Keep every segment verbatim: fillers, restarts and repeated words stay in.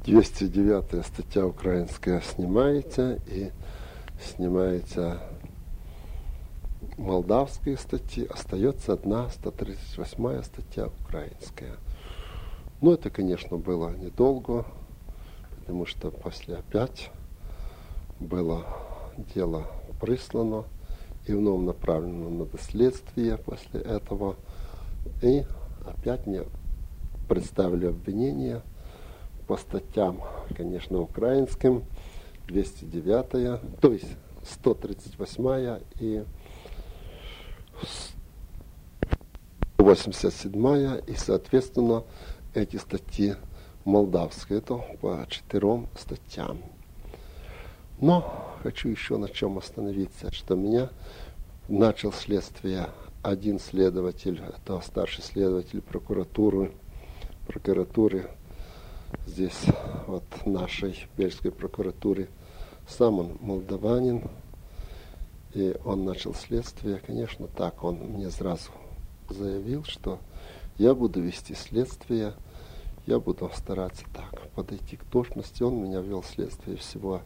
двести девятая стаття українська знімається і знімається молдавские статьи, остается одна сто тридцать восьмая статья украинская. Но это, конечно, было недолго, потому что после опять было дело прислано и вновь направлено на доследствие после этого. И опять мне представили обвинения по статьям, конечно, украинским, двести девятая, то есть сто тридцать восьмая и восемьдесят седьмая, и, соответственно, эти статьи молдавские, это по четырем статьям. Но хочу еще на чем остановиться, что меня начал следствие один следователь, это старший следователь прокуратуры, прокуратуры здесь, вот нашей Бельской прокуратуре, сам он молдаванин, и он начал следствие, конечно, так, он мне сразу заявил, что я буду вести следствие, я буду стараться так подойти к точности. Он меня вел следствие всего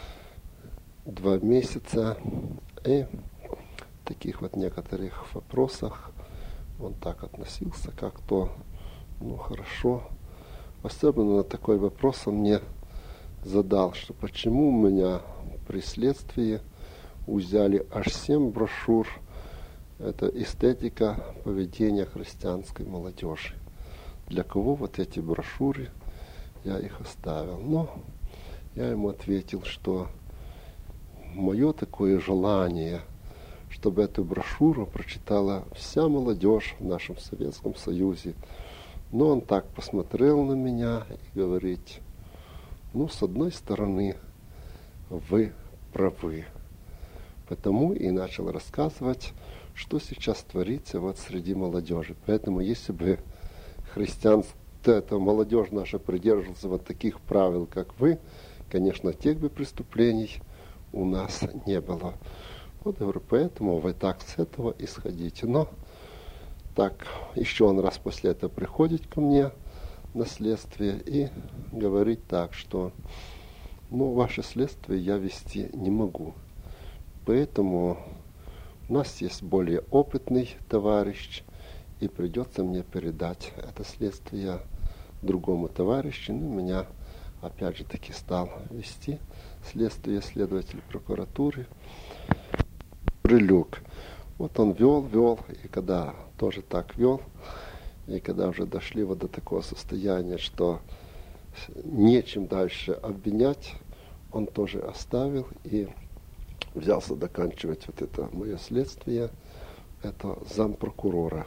два месяца, и в таких вот некоторых вопросах он так относился, как-то, ну, хорошо. Особенно на такой вопрос он мне задал, что почему у меня при следствии взяли аж семь брошюр. Это эстетика поведения христианской молодежи. Для кого вот эти брошюры, я их оставил. Но я ему ответил, что мое такое желание, чтобы эту брошюру прочитала вся молодежь в нашем Советском Союзе. Но он так посмотрел на меня и говорит: ну, с одной стороны, вы правы. Потому и начал рассказывать, что сейчас творится вот среди молодежи. Поэтому если бы христианство, эта молодежь наша придерживалась вот таких правил, как вы, конечно, тех бы преступлений у нас не было. Вот, говорю, поэтому вы так с этого исходите. Но так, еще он раз после этого приходит ко мне на следствие и говорит так, что ну, ваше следствие я вести не могу. Поэтому у нас есть более опытный товарищ, и придется мне передать это следствие другому товарищу. Ну, меня опять же таки стал вести следствие следователь прокуратуры Брылюк. Вот он вел, вел, и когда тоже так вел, и когда уже дошли вот до такого состояния, что нечем дальше обвинять, он тоже оставил и взялся доканчивать вот это мое следствие. Это зампрокурора.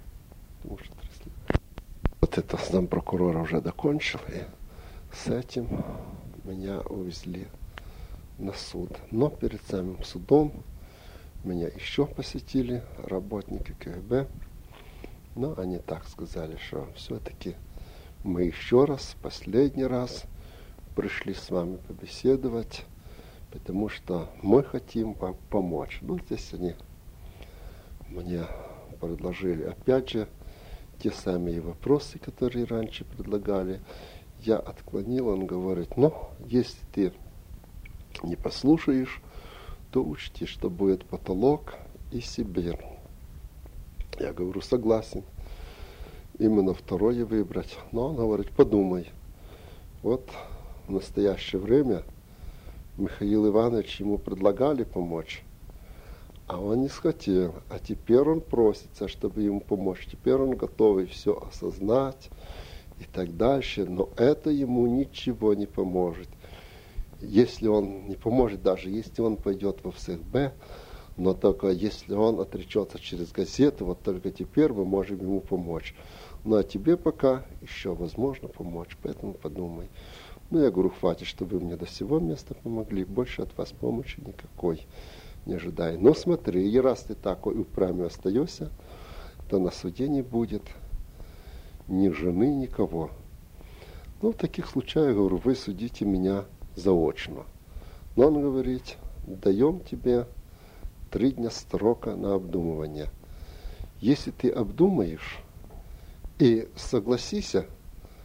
Вот это зампрокурора уже докончил, и с этим меня увезли на суд. Но перед самим судом меня еще посетили работники КГБ, но они так сказали, что все-таки мы еще раз, последний раз пришли с вами побеседовать, потому что мы хотим вам помочь. Ну, здесь они мне предложили, опять же, те самые вопросы, которые раньше предлагали. Я отклонил, он говорит: ну, если ты не послушаешь, то учти, что будет потолок и Сибирь. Я говорю, согласен. Именно второе выбрать. Но он говорит, подумай. Вот в настоящее время Михаил Иванович ему предлагали помочь, а он не хотел. А теперь он просится, чтобы ему помочь. Теперь он готовый все осознать и так дальше. Но это ему ничего не поможет. Если он не поможет, даже если он пойдет во ФСБ, но только если он отречется через газету, вот только теперь мы можем ему помочь. Ну а тебе пока еще возможно помочь, поэтому подумай. Ну я говорю, хватит, чтобы вы мне до сего места помогли, больше от вас помощи никакой не ожидаю. Но смотри, и раз ты такой упрямый остаешься, то на суде не будет ни жены, никого. Ну в таких случаях, говорю, вы судите меня заочно. Но он говорит, даем тебе три дня срока на обдумывание. Если ты обдумаешь и согласишься,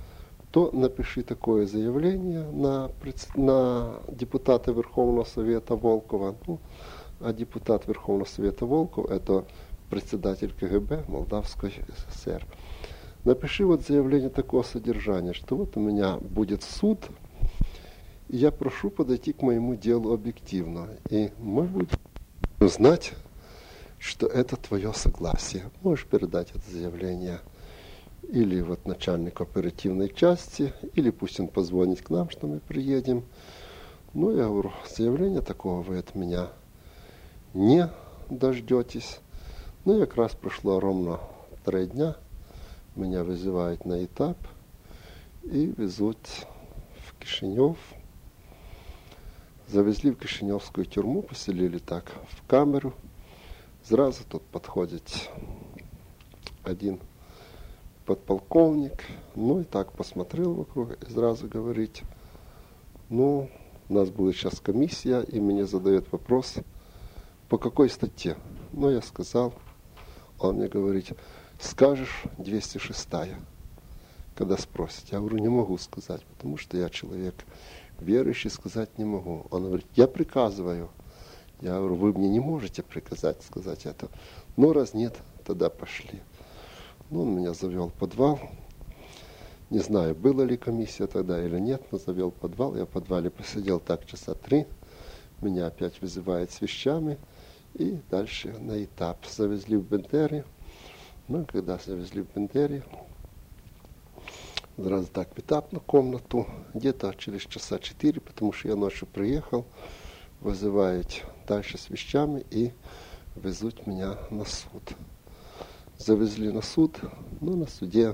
то напиши такое заявление на, на депутата Верховного Совета Волкова. Ну, а депутат Верховного Совета Волков – это председатель КГБ Молдавской ССР. Напиши вот заявление такого содержания, что вот у меня будет суд, и я прошу подойти к моему делу объективно. И мы будем знать, что это твое согласие. Можешь передать это заявление или вот начальнику оперативной части, или пусть он позвонит к нам, что мы приедем. Ну, я говорю, заявления такого вы от меня не дождетесь. Ну, и как раз прошло ровно три дня, меня вызывают на этап и везут в Кишинев. Завезли в Кишиневскую тюрьму, поселили так в камеру. Сразу тут подходит один подполковник, ну и так посмотрел вокруг и сразу говорит, ну, у нас будет сейчас комиссия, и мне задает вопрос, по какой статье? Ну, я сказал, он мне говорит, скажешь двести шестая, когда спросит. Я говорю, не могу сказать, потому что я человек верующий, сказать не могу. Он говорит, я приказываю. Я говорю, вы мне не можете приказать сказать это. Ну, раз нет, тогда пошли. Ну, он меня завел в подвал. Не знаю, была ли комиссия тогда или нет, но завел в подвал. Я в подвале посидел так часа три. Меня опять вызывают с вещами. И дальше на этап. Завезли в Бендеры. Ну, когда завезли в Бендеры, сразу так в этап на комнату. Где-то через часа четыре, потому что я ночью приехал, вызывают дальше с вещами и везут меня на суд. Завезли на суд, ну, на суде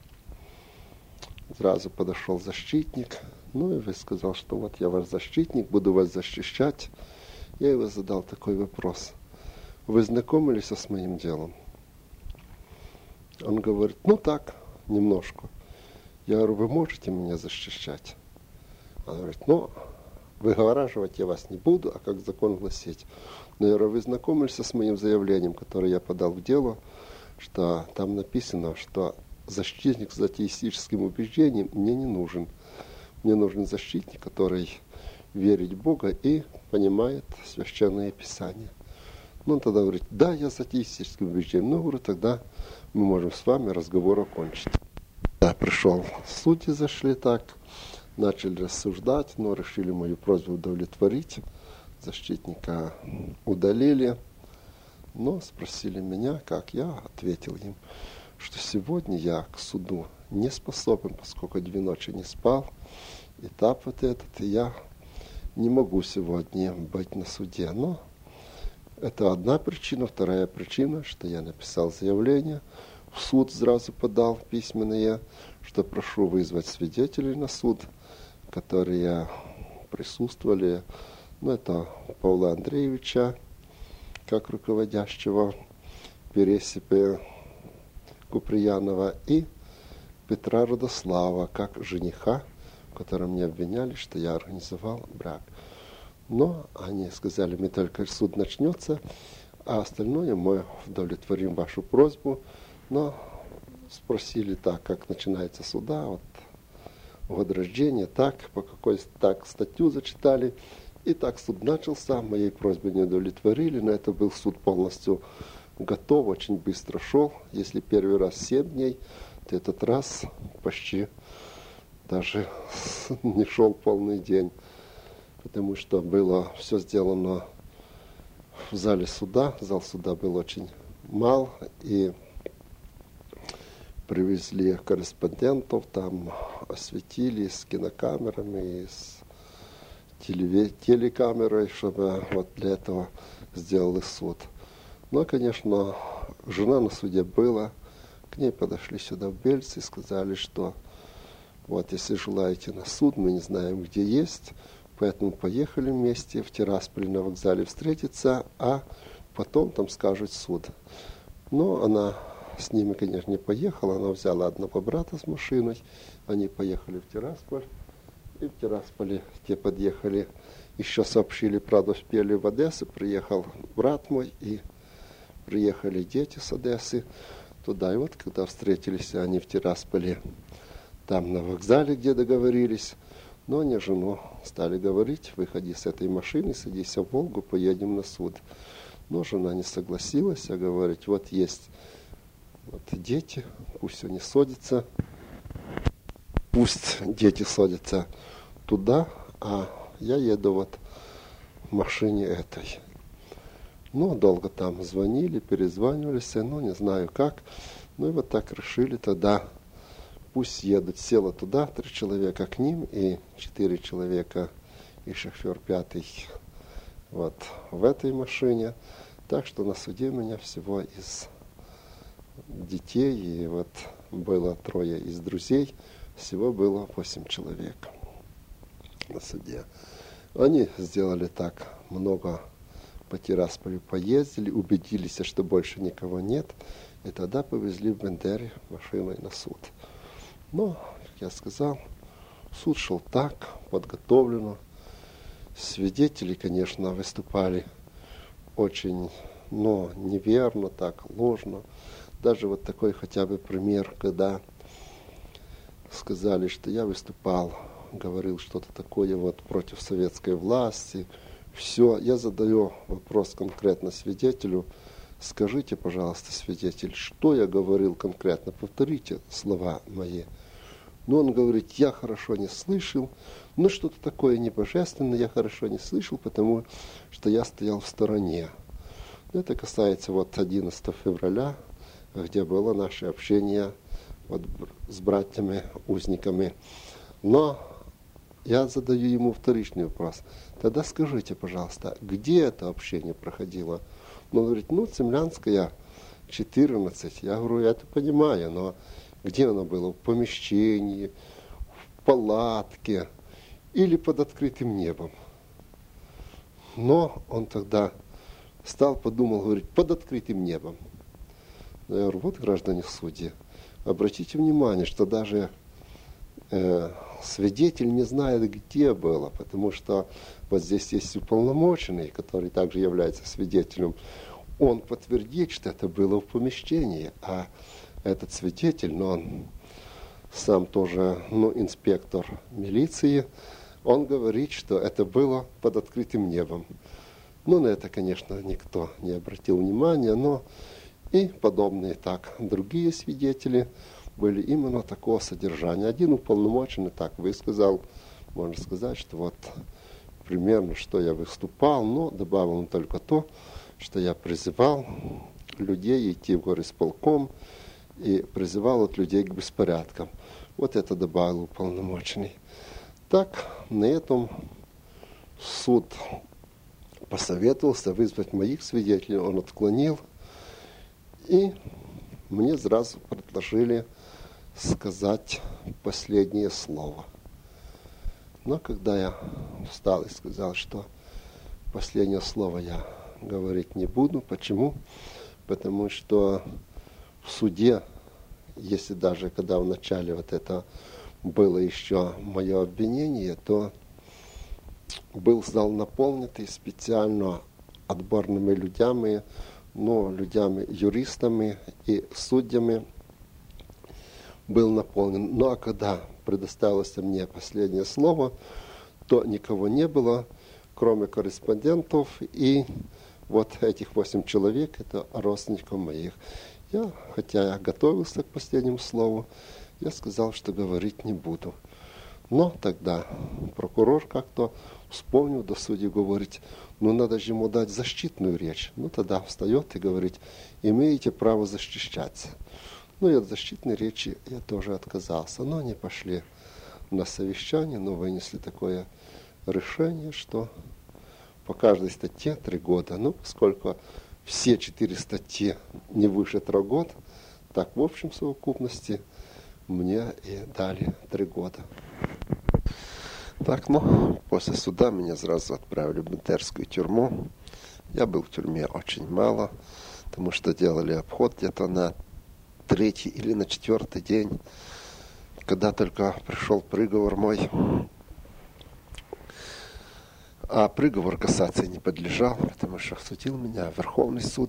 сразу подошел защитник, ну, и сказал, что вот я ваш защитник, буду вас защищать. Я его задал такой вопрос. Вы знакомились с моим делом? Он говорит, ну так, немножко. Я говорю, вы можете меня защищать? Он говорит, ну, выгораживать я вас не буду, а как закон гласит. Но я говорю, вы знакомились с моим заявлением, которое я подал в дело, что там написано, что защитник с атеистическим убеждением мне не нужен. Мне нужен защитник, который верит в Бога и понимает священное писание. Ну, он тогда говорит, да, я с атеистическим убеждением. Ну, говорю, тогда мы можем с вами разговор окончить. Я пришел, судьи зашли так, начали рассуждать, но решили мою просьбу удовлетворить. Защитника удалили, но спросили меня, как я ответил им, что сегодня я к суду не способен, поскольку две ночи не спал. Этап вот этот, и я не могу сегодня быть на суде. Но это одна причина. Вторая причина, что я написал заявление, в суд сразу подал письменное, что прошу вызвать свидетелей на суд, которые присутствовали. Ну, это Павла Андреевича, как руководящего, Пересипа Куприянова и Петра Родослава, как жениха, в котором мне обвиняли, что я организовал брак. Но они сказали, мы только суд начнется, а остальное мы удовлетворим вашу просьбу. Но спросили так, как начинается суда, вот год рождения, так, по какой так статью зачитали. И так суд начался, моей просьбы не удовлетворили, но это был суд полностью готов, очень быстро шел. Если первый раз семь дней, то этот раз почти даже не шел полный день, потому что было все сделано в зале суда. Зал суда был очень мал, и привезли корреспондентов, там осветили с кинокамерами, с телекамерой, чтобы вот для этого сделали суд. Но, конечно, жена на суде была, к ней подошли сюда в Бельцы и сказали, что вот если желаете на суд, мы не знаем, где есть, поэтому поехали вместе в Тирасполь на вокзале встретиться, а потом там скажут суд. Но она с ними, конечно, не поехала, она взяла одного брата с машиной, они поехали в Тирасполь, и в Тирасполе те подъехали, еще сообщили, правда, успели в Одессу, приехал брат мой, и приехали дети с Одессы туда. И вот, когда встретились они в Тирасполе там на вокзале, где договорились. Но они жену стали говорить: выходи с этой машины, садись в Волгу, поедем на суд. Но жена не согласилась, а говорит: вот есть вот дети, пусть они садятся, пусть дети садятся туда, а я еду вот в машине этой. Ну, долго там звонили, перезванивались, ну, не знаю как. Ну, и вот так решили тогда, пусть едут. Села туда, три человека к ним, и четыре человека, и шофер пятый, вот в этой машине. Так что на суде у меня всего из детей, и вот было трое из друзей, всего было восемь человек на суде. Они сделали так, много по Тирасполю поездили, убедились, что больше никого нет, и тогда повезли в Бендере машиной на суд. Но, как я сказал, суд шел так, подготовлено. Свидетели, конечно, выступали очень, но неверно, так, ложно. Даже вот такой хотя бы пример, когда сказали, что я выступал, говорил что-то такое вот против советской власти. Все, я задаю вопрос конкретно свидетелю: скажите, пожалуйста, свидетель, что я говорил конкретно, повторите слова мои. Но он говорит: я хорошо не слышал, но что-то такое небожественное я хорошо не слышал, потому что я стоял в стороне. Это касается вот одиннадцатого февраля, где было наше общение вот с братьями-узниками. Но я задаю ему вторичный вопрос: тогда скажите, пожалуйста, где это общение проходило? Он говорит: ну, Цемлянская, четырнадцать. Я говорю: я это понимаю, но где оно было? В помещении, в палатке или под открытым небом? Но он тогда встал, подумал, говорит: под открытым небом. Я говорю: вот, граждане судьи, обратите внимание, что даже э, свидетель не знает, где было, потому что вот здесь есть уполномоченный, который также является свидетелем. Он подтвердит, что это было в помещении, а этот свидетель, но он сам тоже, ну, инспектор милиции, он говорит, что это было под открытым небом. Ну, на это, конечно, никто не обратил внимания, но и подобные так другие свидетели были именно такого содержания. Один уполномоченный так высказал, можно сказать, что вот примерно, что я выступал, но добавил он только то, что я призывал людей идти в горисполком и призывал от людей к беспорядкам. Вот это добавил уполномоченный. Так, на этом суд посоветовался вызвать моих свидетелей, он отклонил, и мне сразу предложили сказать последнее слово. Но когда я встал и сказал, что последнее слово я говорить не буду, почему? Потому что в суде, если даже когда в начале вот это было еще мое обвинение, то был зал наполненный специально отборными людьми, но людьми, юристами и судьями был наполнен. Ну а когда предоставилось мне последнее слово, то никого не было, кроме корреспондентов и вот этих восемь человек, это родственников моих. Я, хотя я готовился к последнему слову, я сказал, что говорить не буду. Но тогда прокурор как-то вспомнил до судьи, говорит: ну надо же ему дать защитную речь. Ну тогда встает и говорит: имеете право защищаться. Ну и от защитной речи я тоже отказался. Но они пошли на совещание, но вынесли такое решение, что по каждой статье три года. Ну, поскольку все четыре статьи не выше трех год, так в общем совокупности мне и дали три года. Так, ну, после суда меня сразу отправили в Бендерскую тюрьму. Я был в тюрьме очень мало, потому что делали обход где-то на третий или на четвертый день, когда только пришел приговор мой. А приговор кассации не подлежал, потому что судил меня Верховный суд.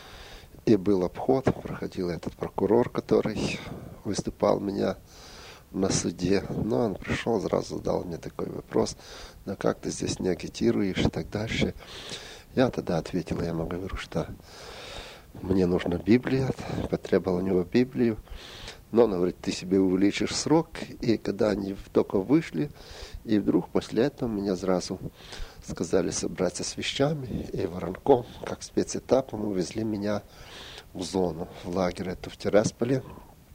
И был обход, проходил этот прокурор, который выступал меня на суде. Но он пришел, сразу задал мне такой вопрос: ну как ты здесь не агитируешь и так дальше. Я тогда ответил, я ему говорю, что мне нужна Библия, потребовал у него Библию. Но он говорит, ты себе увеличишь срок. И когда они только вышли, и вдруг после этого меня сразу сказали собраться с вещами, и воронком, как спецэтапом, увезли меня в зону, в лагерь, это в Тирасполе.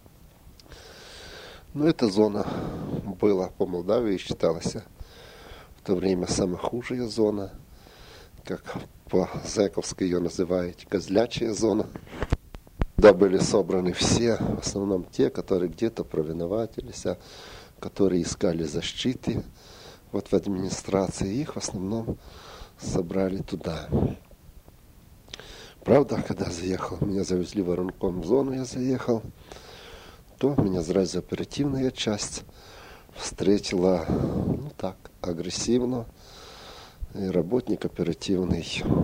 Но эта зона была по Молдавии, считалась в то время самая худшая зона, как по-зэковски ее называют, козлячая зона. Туда были собраны все, в основном те, которые где-то провиноватились, которые искали защиты вот в администрации. Их в основном собрали туда. Правда, когда заехал, меня завезли воронком в зону, я заехал, то меня сразу оперативная часть встретила, ну так, агрессивно. И работник оперативный,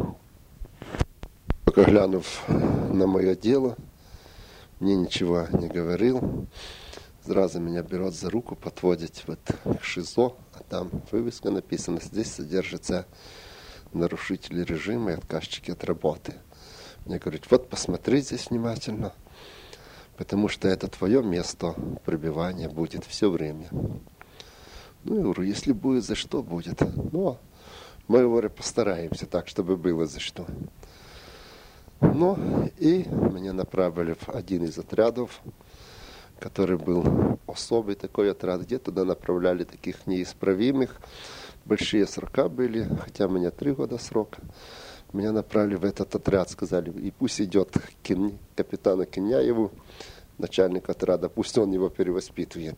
только глянув на мое дело, мне ничего не говорил. Сразу меня берет за руку, подводит вот к ШИЗО, а там вывеска написана: здесь содержатся нарушители режима и отказчики от работы. Мне говорит, вот посмотри здесь внимательно, потому что это твое место пребывания будет все время. Ну, я говорю, если будет, за что будет? Ну, мы, говорю, постараемся так, чтобы было за что. Ну, и меня направили в один из отрядов, который был особый такой отряд, где туда направляли таких неисправимых. Большие срока были, хотя у меня три года срока. Меня направили в этот отряд, сказали, и пусть идет к Кин... капитану Киняеву, начальник отряда, пусть он его перевоспитывает.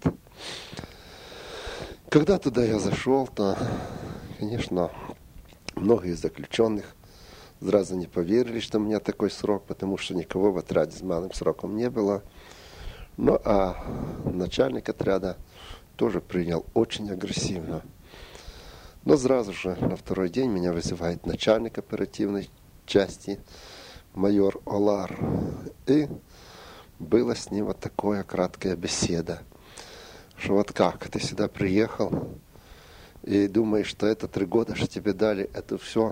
Когда туда я зашел, то, конечно, многие из заключенных сразу не поверили, что у меня такой срок, потому что никого в отряде с малым сроком не было. Ну, а начальник отряда тоже принял очень агрессивно. Но сразу же на второй день меня вызывает начальник оперативной части, майор Олар. И была с ним вот такая краткая беседа, что вот как, ты сюда приехал и думаешь, что это три года, что тебе дали, это все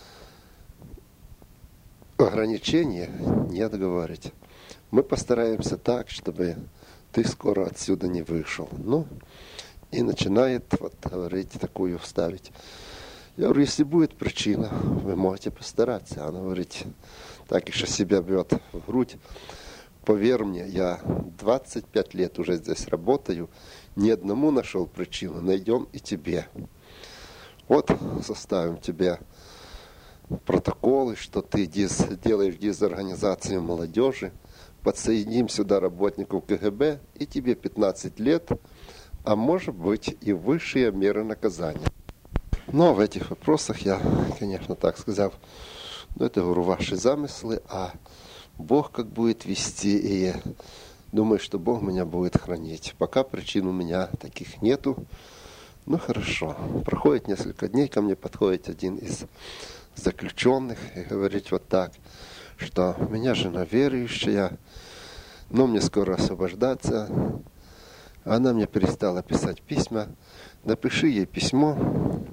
ограничения? Нет, говорить. Мы постараемся так, чтобы ты скоро отсюда не вышел. Ну, и начинает вот говорить такую вставить. Я говорю, если будет причина, вы можете постараться. Она говорит, так еще себя бьет в грудь. Поверь мне, я двадцать пять лет уже здесь работаю, ни одному нашел причину, найдем и тебе. Вот составим тебе протоколы, что ты дез, делаешь дезорганизацию молодежи, подсоединим сюда работников КГБ, и тебе пятнадцать лет, а может быть и высшие меры наказания. Но в этих вопросах я, конечно, так сказал, ну это, говорю, ваши замыслы, а Бог как будет вести, и думаю, что Бог меня будет хранить. Пока причин у меня таких нету. Ну хорошо. Проходит несколько дней, ко мне подходит один из заключенных и говорит вот так, что у меня жена верующая, но мне скоро освобождаться. Она мне перестала писать письма. Напиши ей письмо.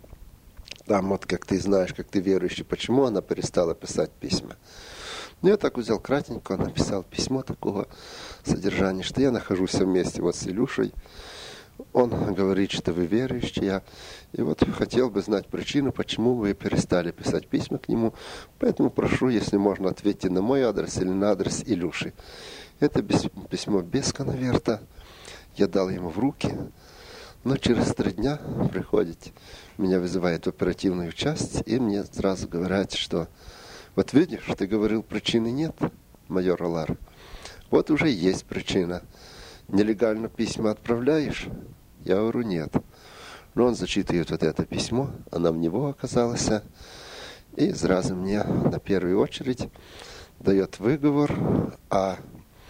Там вот, как ты знаешь, как ты верующий, почему она перестала писать письма. Ну, я так взял кратенько, написал письмо такого содержания, что я нахожусь вместе вот с Илюшей. Он говорит, что вы верующие. И вот хотел бы знать причину, почему вы перестали писать письма к нему. Поэтому прошу, если можно, ответьте на мой адрес или на адрес Илюши. Это письмо без конверта. Я дал ему в руки. Но через три дня приходит, меня вызывает в оперативную часть, и мне сразу говорят, что вот видишь, ты говорил, причины нет, майор Олар. Вот уже есть причина. Нелегально письма отправляешь? Я говорю, нет. Но он зачитывает вот это письмо, она в него оказалась, и сразу мне на первую очередь дает выговор, а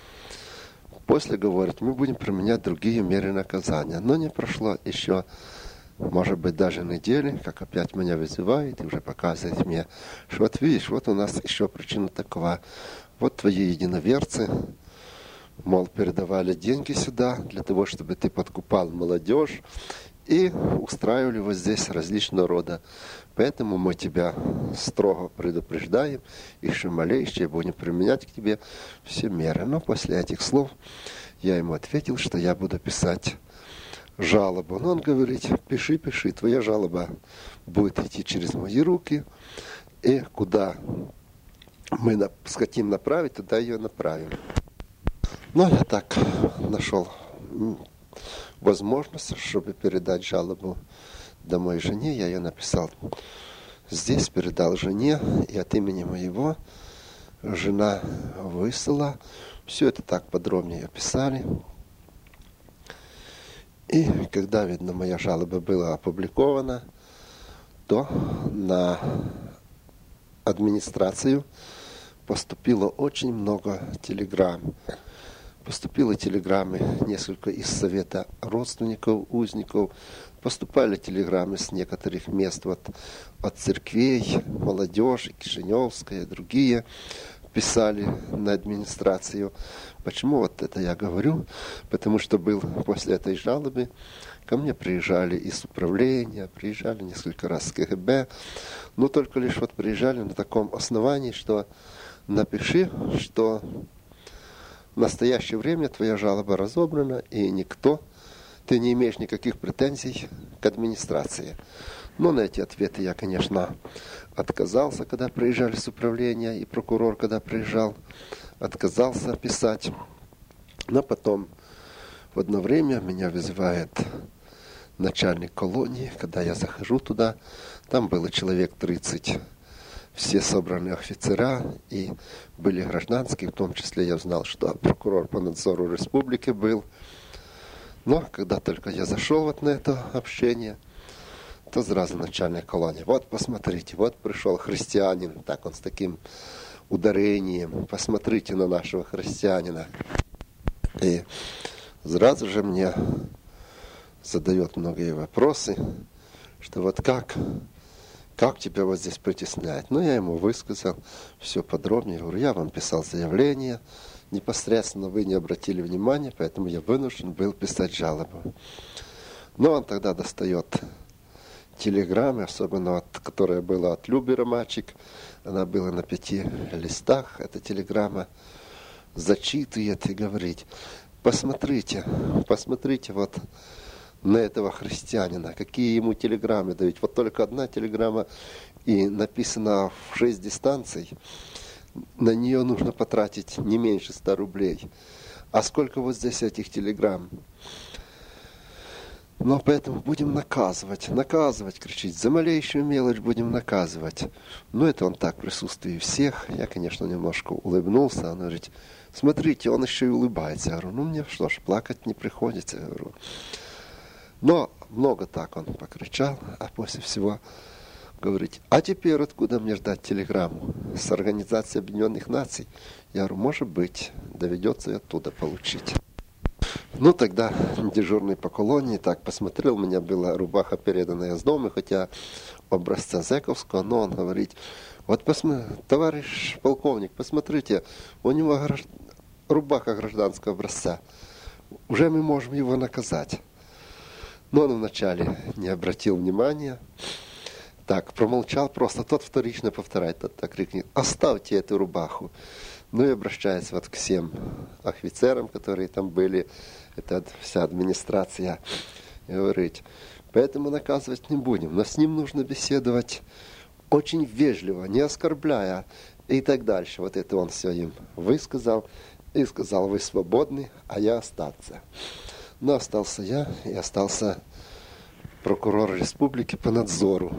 после говорит, мы будем применять другие меры наказания. Но не прошло еще, может быть, даже недели, как опять меня вызывает и уже показывает мне, что вот видишь, вот у нас еще причина такова. Вот твои единоверцы мол, передавали деньги сюда для того, чтобы ты подкупал молодежь, и устраивали вот здесь различного рода. Поэтому мы тебя строго предупреждаем, и что малейшее будем применять к тебе все меры. Но после этих слов я ему ответил, что я буду писать жалобу. Но он говорит: пиши, пиши, твоя жалоба будет идти через мои руки, и куда мы хотим направить, туда ее направим. Но я так нашел возможность, чтобы передать жалобу домой жене. Я ее написал здесь, передал жене, и от имени моего жена выслала. Все это так подробнее описали. И когда, видно, моя жалоба была опубликована, то на администрацию поступило очень много телеграмм. Поступили телеграммы несколько из совета родственников, узников. Поступали телеграммы с некоторых мест вот, от церквей, молодежи, Кишиневская, другие писали на администрацию. Почему вот это я говорю? Потому что был после этой жалобы, ко мне приезжали из управления, приезжали несколько раз с КГБ, но только лишь вот приезжали на таком основании, что напиши, что в настоящее время твоя жалоба разобрана, и никто, ты не имеешь никаких претензий к администрации. Но на эти ответы я, конечно, отказался, когда приезжали с управления, и прокурор, когда приезжал, отказался писать. Но потом в одно время меня вызывает начальник колонии, когда я захожу туда, там было человек тридцать. Все собранные офицера и были гражданские, в том числе я знал, что прокурор по надзору республики был. Но когда только я зашел вот на это общение, то сразу начальник колонии: вот посмотрите, вот пришел христианин, так он с таким ударением, посмотрите на нашего христианина. И сразу же мне задает многие вопросы, что вот как... Как тебя вот здесь притесняет? Ну, я ему высказал все подробнее. Я говорю, я вам писал заявление, непосредственно вы не обратили внимания, поэтому я вынужден был писать жалобу. Но он тогда достает телеграммы, особенно вот, которая была от Люби Ромачик. Она была на пяти листах, эта телеграмма, зачитывает и говорит: посмотрите, посмотрите вот на этого христианина, какие ему телеграммы дают. Вот только одна телеграмма, и написана в шесть дистанций, на нее нужно потратить не меньше ста рублей. А сколько вот здесь этих телеграмм? Но поэтому будем наказывать, наказывать, кричить, за малейшую мелочь будем наказывать. Но это он так в присутствии всех. Я, конечно, немножко улыбнулся. Он говорит: смотрите, он еще и улыбается. Я говорю, ну мне что ж, плакать не приходится. Я говорю. Но много так он покричал, а после всего говорит: а теперь откуда мне ждать телеграмму? С Организации Объединенных Наций? Я говорю, может быть, доведется и оттуда получить. Ну, тогда дежурный по колонии так посмотрел, у меня была рубаха, переданная с дома, хотя образца зэковского, но он говорит: вот, посмотри, товарищ полковник, посмотрите, у него гражд... рубаха гражданского образца, уже мы можем его наказать. Но он вначале не обратил внимания, так, промолчал просто, тот вторично повторяет, тот так крикнет: оставьте эту рубаху. Ну и обращается вот к всем офицерам, которые там были, это вся администрация, и говорит: поэтому наказывать не будем, но с ним нужно беседовать очень вежливо, не оскорбляя и так дальше. Вот это он все им высказал и сказал: вы свободны, а я остаться. Но остался я, и остался прокурор республики по надзору.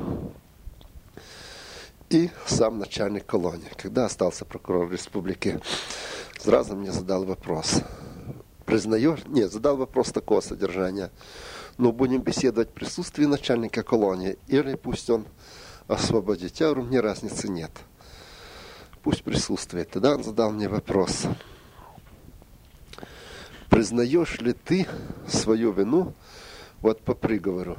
И сам начальник колонии. Когда остался прокурор республики, сразу мне задал вопрос. Признаешь? Нет, задал вопрос такого содержания. Ну, будем беседовать в присутствии начальника колонии, или пусть он освободит. Я говорю, мне разницы нет. Пусть присутствует. Тогда он задал мне вопрос. Признаешь ли ты свою вину вот по приговору?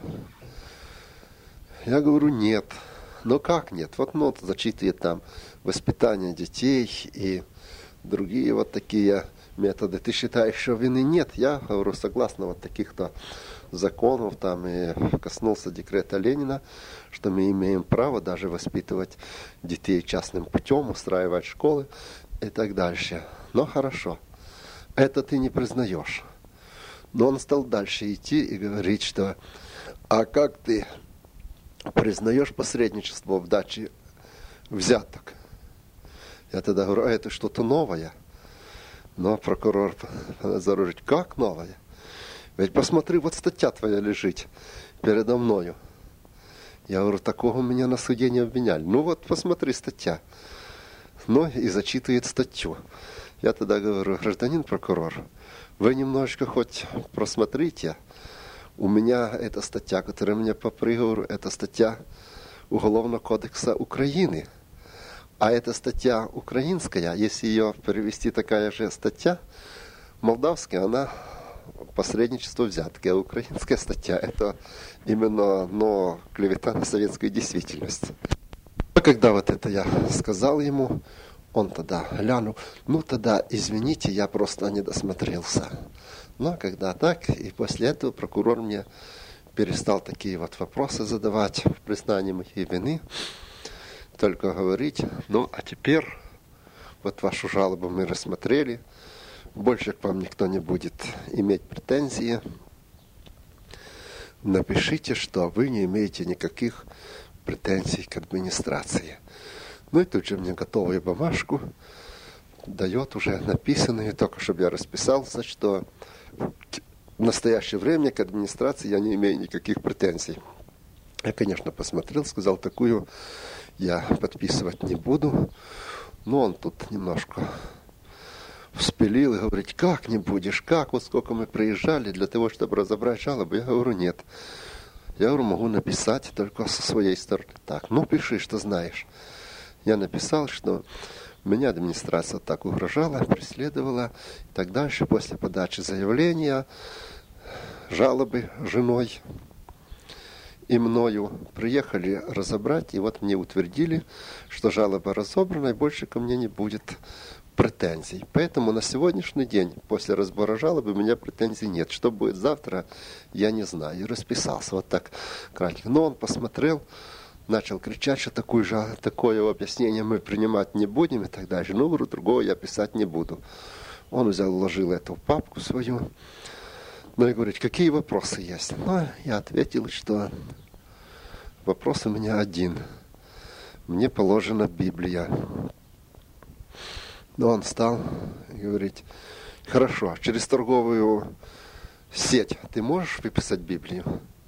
Я говорю, нет. Но как нет? Вот ну, зачитывает там воспитание детей и другие вот такие методы. Ты считаешь, что вины нет? Я говорю, согласно вот таких-то законов, там и коснулся декрета Ленина, что мы имеем право даже воспитывать детей частным путем, устраивать школы и так дальше. Но хорошо, это ты не признаешь. Но он стал дальше идти и говорить, что а как ты признаешь посредничество в даче взяток? Я тогда говорю, а это что-то новое? Но прокурор Назаров говорит, как новое? Ведь посмотри, вот статья твоя лежит передо мною. Я говорю, такого меня на суде не обвиняли. Ну вот, посмотри, статья. Ну и зачитывает статью. Я тогда говорю, гражданин прокурор, вы немножечко хоть просмотрите. У меня эта статья, которая мне по приговору, это статья Уголовного кодекса Украины. А эта статья украинская, если ее перевести такая же статья, молдавская, она посредничество взятки, а украинская статья это именно но, клевета на советскую действительность. А когда вот это я сказал ему, он тогда глянул, ну тогда извините, я просто не досмотрелся. Но когда так, и после этого прокурор мне перестал такие вот вопросы задавать в признании моей вины, только говорить, ну а теперь вот вашу жалобу мы рассмотрели, больше к вам никто не будет иметь претензии. Напишите, что вы не имеете никаких претензий к администрации. Ну и тут же мне готовую бумажку дает уже написанную, только чтобы я расписался, что в настоящее время к администрации я не имею никаких претензий. Я, конечно, посмотрел, сказал, такую я подписывать не буду. Но он тут немножко вспылил и говорит, как не будешь, как, вот сколько мы приезжали для того, чтобы разобрать жалобы. Я говорю, нет. Я говорю, могу написать только со своей стороны. Так, ну пиши, что знаешь. Я написал, что меня администрация так угрожала, преследовала и так дальше. После подачи заявления, жалобы женой и мною приехали разобрать, и вот мне утвердили, что жалоба разобрана, и больше ко мне не будет претензий. Поэтому на сегодняшний день, после разбора жалобы, у меня претензий нет. Что будет завтра, я не знаю. И расписался вот так кратко. Но он посмотрел, начал кричать, что такое, же, такое объяснение мы принимать не будем и так дальше. Ну, говорю, другого я писать не буду. Он взял, уложил это в папку свою. Ну и говорит, какие вопросы есть? Ну, я ответил, что вопрос у меня один. Мне положена Библия. Но он встал и говорит, хорошо, через торговую сеть ты можешь выписать Библию?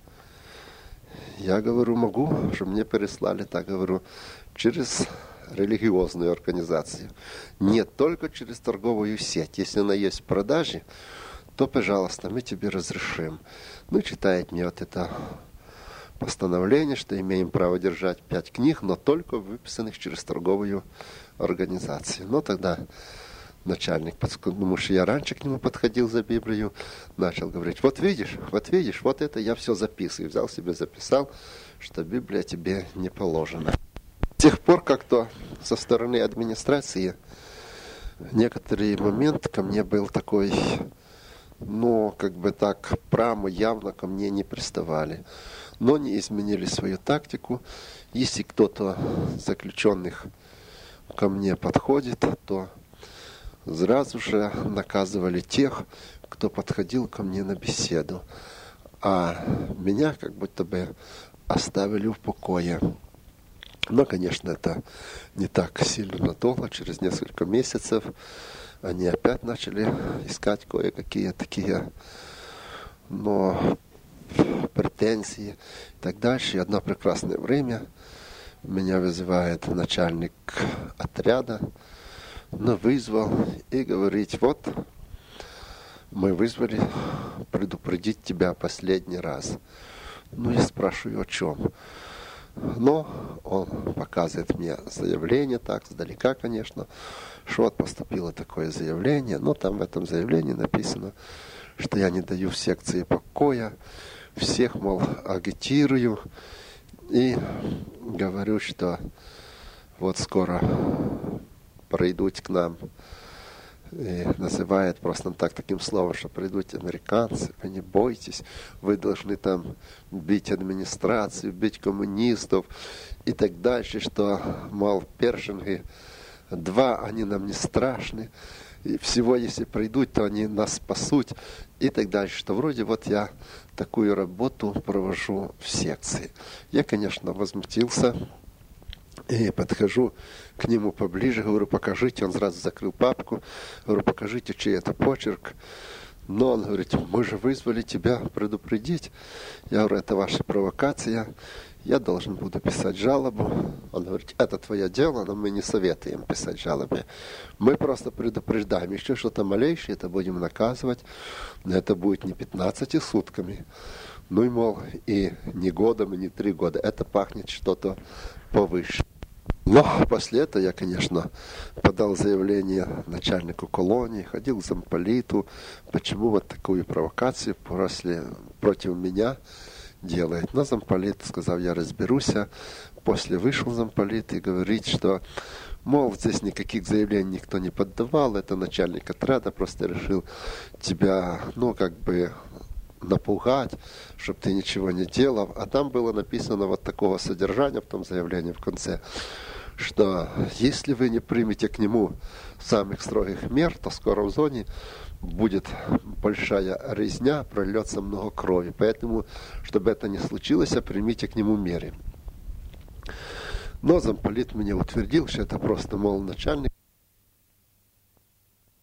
Я говорю, могу, что мне переслали, так говорю, через религиозную организацию. Нет, только через торговую сеть. Если она есть в продаже, то, пожалуйста, мы тебе разрешим. Ну, читает мне вот это постановление, что имеем право держать пять книг, но только выписанных через торговую организацию. Но тогда начальник, потому что я раньше к нему подходил за Библию, начал говорить, вот видишь, вот видишь, вот это я все записываю. Взял себе, записал, что Библия тебе не положена. С тех пор как-то со стороны администрации некоторый момент ко мне был такой, ну, как бы так, прямо, явно ко мне не приставали. Но не изменили свою тактику. Если кто-то из заключенных ко мне подходит, то сразу же наказывали тех, кто подходил ко мне на беседу. А меня как будто бы оставили в покое. Но, конечно, это не так сильно надолго. Через несколько месяцев они опять начали искать кое-какие такие, но претензии и так дальше. И одно прекрасное время меня вызывает начальник отряда, но вызвал и говорит, вот мы вызвали предупредить тебя последний раз. Ну, я спрашиваю, о чем? Но он показывает мне заявление, так, сдалека, конечно, что вот поступило такое заявление, но там в этом заявлении написано, что я не даю в секции покоя, всех, мол, агитирую и говорю, что вот скоро придут к нам и называет просто так таким словом, что придут американцы, вы не бойтесь, вы должны там бить администрацию, бить коммунистов и так дальше, что, мол, першинги, два, они нам не страшны, и всего, если придут, то они нас спасут, и так дальше, что вроде вот я такую работу провожу в секции. Я, конечно, возмутился, и подхожу к нему поближе, говорю, покажите, он сразу закрыл папку, говорю, покажите, чей это почерк. Но он говорит, мы же вызвали тебя предупредить. Я говорю, это ваша провокация, я должен буду писать жалобу. Он говорит, это твое дело, но мы не советуем писать жалобы. Мы просто предупреждаем, еще что-то малейшее, это будем наказывать, но это будет не пятнадцати сутками. Ну и, мол, и не годом, и не три года. Это пахнет что-то повыше. Но после этого я, конечно, подал заявление начальнику колонии, ходил к замполиту, почему вот такую провокацию после, против меня делает. Но замполит сказал, я разберусь. После вышел замполит и говорит, что, мол, здесь никаких заявлений никто не поддавал, это начальник отряда просто решил тебя, ну, как бы напугать, чтобы ты ничего не делал. А там было написано вот такого содержания в том заявлении в конце, что если вы не примете к нему самых строгих мер, то скоро в зоне будет большая резня, прольется много крови. Поэтому, чтобы это не случилось, примите к нему меры. Но замполит мне утвердил, что это просто, мол, начальник